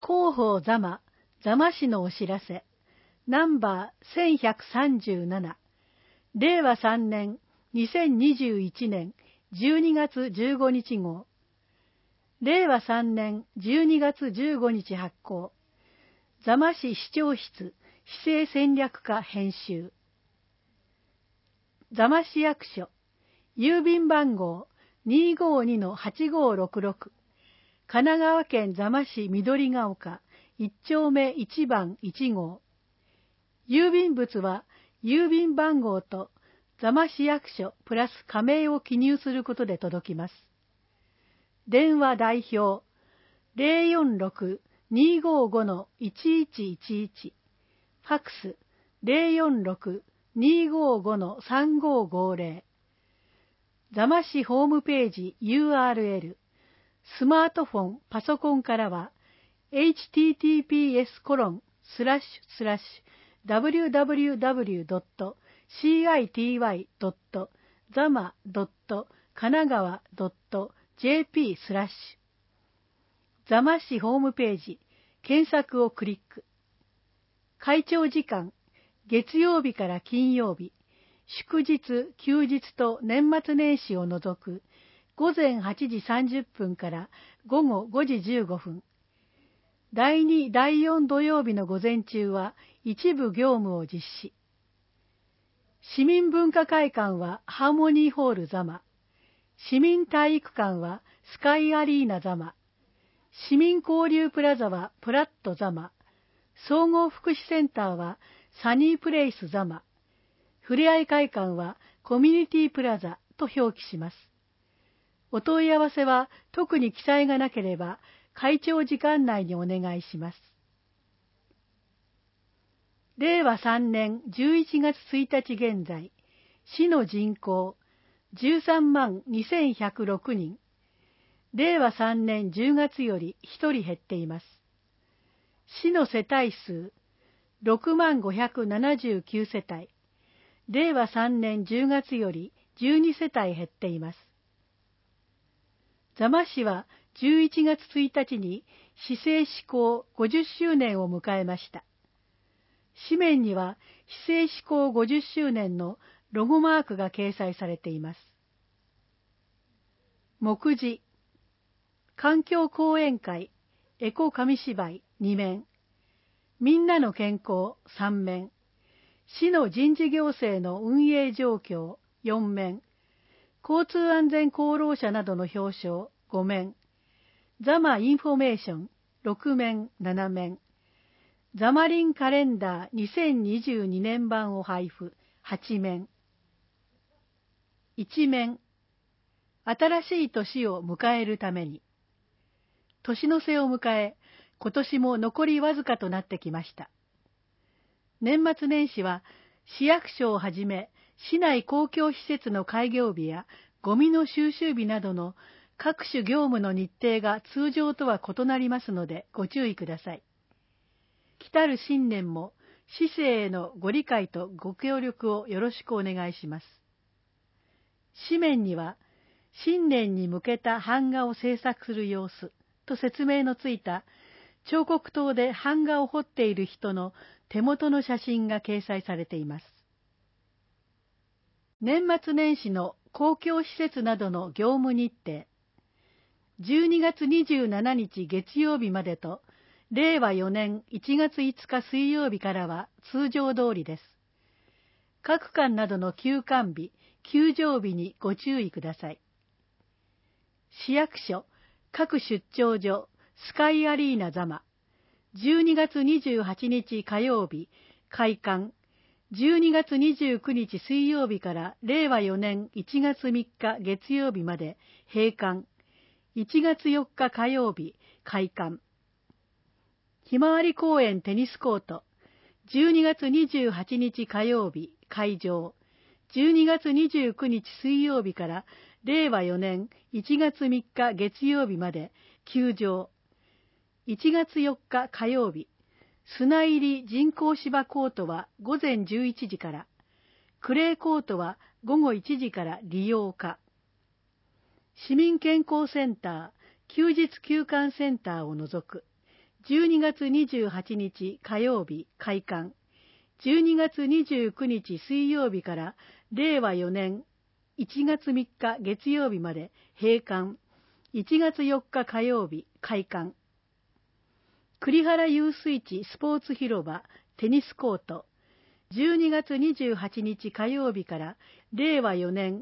広報座間、座間市のお知らせ、ナンバー1137、令和3年2021年12月15日号、令和3年12月15日発行、座間市市長室市政戦略課編集。座間市役所、郵便番号 252-8566、神奈川県座間市緑ヶ丘1丁目1番1号。郵便物は郵便番号と座間市役所プラス加名を記入することで届きます。電話代表 046-255-1111、ファクス 046-255-3550。座間市ホームページ URL、スマートフォン、パソコンからは https://www.city.zama.kanagawa.jp/ 座間市ホームページ、検索をクリック。会長時間、月曜日から金曜日、祝日、休日と年末年始を除く午前8時30分から午後5時15分。第2、第4土曜日の午前中は一部業務を実施。市民文化会館はハーモニーホール座間。市民体育館はスカイアリーナ座間。市民交流プラザはプラット座間。総合福祉センターはサニープレイス座間。ふれあい会館はコミュニティプラザと表記します。お問い合わせは特に記載がなければ会長時間内にお願いします。令和3年11月1日現在、市の人口13万2106人。令和3年10月より1人減っています。市の世帯数6万579世帯。令和3年10月より12世帯減っています。座間市は11月1日に市政施行50周年を迎えました。紙面には市政施行50周年のロゴマークが掲載されています。目次、環境講演会、エコ紙芝居2面、みんなの健康3面、市の人事行政の運営状況4面、交通安全功労者などの表彰5面、座間インフォメーション6面7面、座間リンカレンダー2022年版を配布8面。1面、新しい年を迎えるために。年の瀬を迎え、今年も残りわずかとなってきました。年末年始は市役所をはじめ市内公共施設の開業日やゴミの収集日などの各種業務の日程が通常とは異なりますのでご注意ください。来たる新年も市政へのご理解とご協力をよろしくお願いします。紙面には新年に向けた版画を制作する様子と説明のついた彫刻刀で版画を彫っている人の手元の写真が掲載されています。年末年始の公共施設などの業務日程、12月27日月曜日までと、令和4年1月5日水曜日からは通常通りです。各館などの休館日、休場日にご注意ください。市役所、各出張所、スカイアリーナ座間、12月28日火曜日、開館、12月29日水曜日から令和4年1月3日月曜日まで閉館、1月4日火曜日、開館。ひまわり公園テニスコート、12月28日火曜日、開場、12月29日水曜日から令和4年1月3日月曜日まで休場、1月4日火曜日、砂入り人工芝コートは午前11時から、クレーコートは午後1時から利用可。市民健康センター、休日休館センターを除く、 12月28日火曜日開館。12月29日水曜日から令和4年1月3日月曜日まで閉館。1月4日火曜日開館。栗原遊水地スポーツ広場テニスコート。12月28日火曜日から令和4年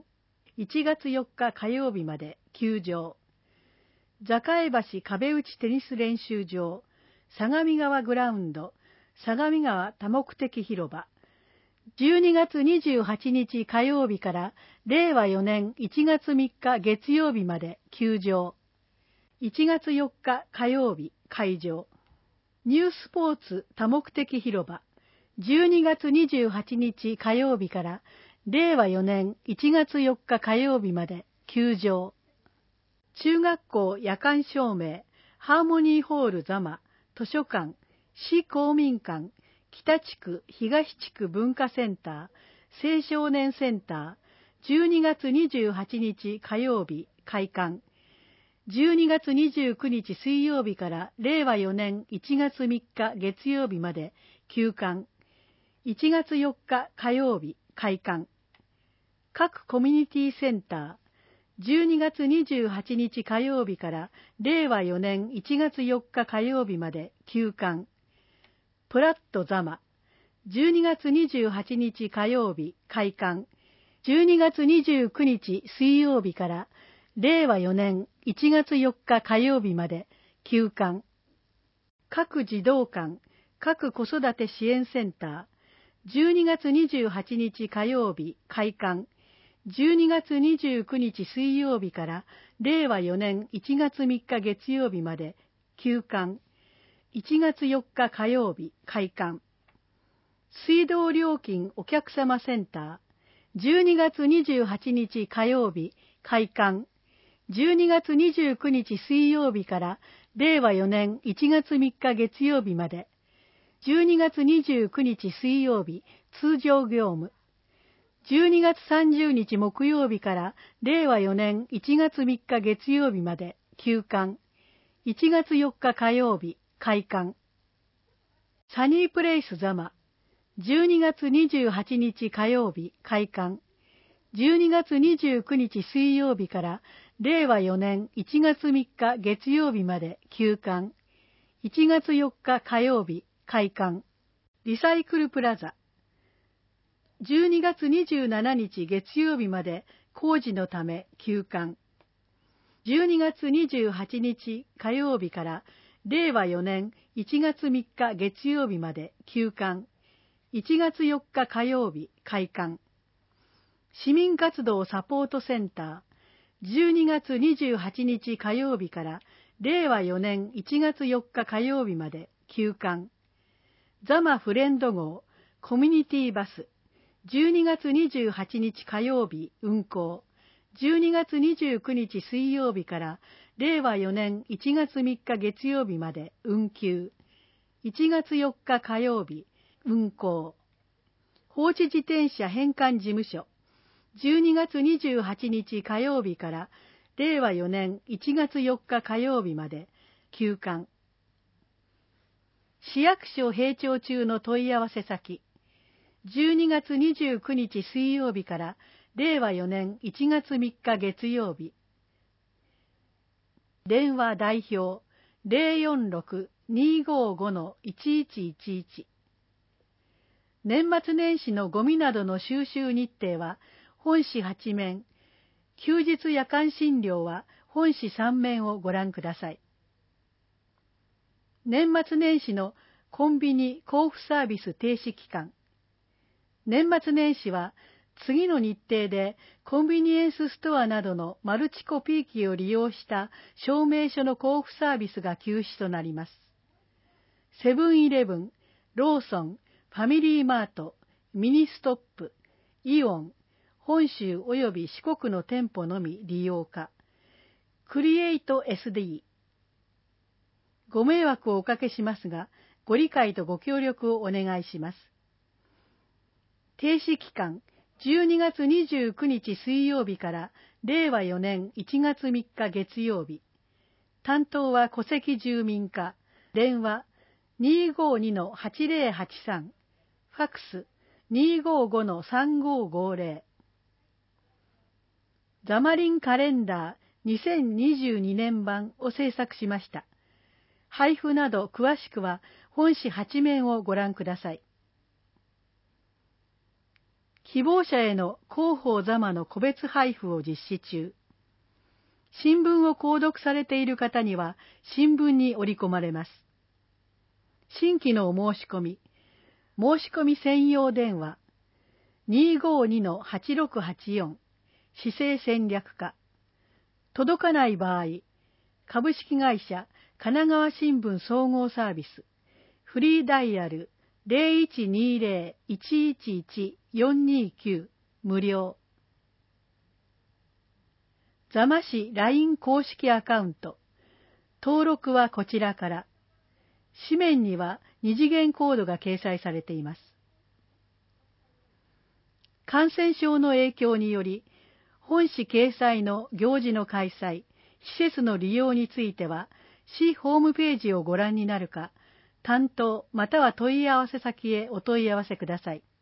1月4日火曜日まで休場。境橋壁打ちテニス練習場、相模川グラウンド、相模川多目的広場。12月28日火曜日から令和4年1月3日月曜日まで休場。1月4日火曜日開場。ニュースポーツ多目的広場。12月28日火曜日から令和4年1月4日火曜日まで休場。中学校夜間照明、ハーモニーホール座間、図書館、市公民館、北地区東地区文化センター、青少年センター、12月28日火曜日開館。12月29日水曜日から令和4年1月3日月曜日まで休館。1月4日火曜日開館。各コミュニティセンター、12月28日火曜日から令和4年1月4日火曜日まで休館。プラット座間、12月28日火曜日開館。12月29日水曜日から令和4年1月4日火曜日まで休館。各児童館、各子育て支援センター、12月28日火曜日開館。12月29日水曜日から令和4年1月3日月曜日まで休館。1月4日火曜日開館。水道料金お客様センター、12月28日火曜日開館。12月29日水曜日から令和4年1月3日月曜日まで。12月29日水曜日通常業務。12月30日木曜日から令和4年1月3日月曜日まで休館。1月4日火曜日開館。サニープレイス座間、12月28日火曜日開館。12月29日水曜日から令和4年1月3日月曜日まで休館。1月4日火曜日開館。リサイクルプラザ、12月27日月曜日まで工事のため休館。12月28日火曜日から令和4年1月3日月曜日まで休館。1月4日火曜日開館。市民活動サポートセンター、12月28日火曜日から令和4年1月4日火曜日まで休館。座間フレンド号コミュニティバス、12月28日火曜日運行。12月29日水曜日から令和4年1月3日月曜日まで運休。1月4日火曜日運行。放置自転車返還事務所、12月28日火曜日から令和4年1月4日火曜日まで休館。市役所閉庁中の問い合わせ先、12月29日水曜日から令和4年1月3日月曜日。電話代表 046-255-1111。年末年始のゴミなどの収集日程は本誌8面、休日夜間診療は本誌3面をご覧ください。年末年始のコンビニ交付サービス停止期間。年末年始は次の日程でコンビニエンスストアなどのマルチコピー機を利用した証明書の交付サービスが休止となります。セブンイレブン、ローソン、ファミリーマート、ミニストップ、イオン、本州及び四国の店舗のみ利用可。クリエイト SD。ご迷惑をおかけしますが、ご理解とご協力をお願いします。停止期間、12月29日水曜日から令和4年1月3日月曜日。担当は戸籍住民課、 電話252-8083、ファックス255-3550。ザマリンカレンダー2022年版を制作しました。配布など詳しくは本誌8面をご覧ください。希望者への広報座間の個別配布を実施中。新聞を購読されている方には新聞に織り込まれます。新規のお申し込み、申し込み専用電話252-8684、市政戦略課。届かない場合、株式会社神奈川新聞総合サービス、フリーダイヤル 0120-111-429 無料。座間市 LINE 公式アカウント。登録はこちらから。紙面には二次元コードが掲載されています。感染症の影響により、本誌掲載の行事の開催、施設の利用については、市ホームページをご覧になるか、担当または問い合わせ先へお問い合わせください。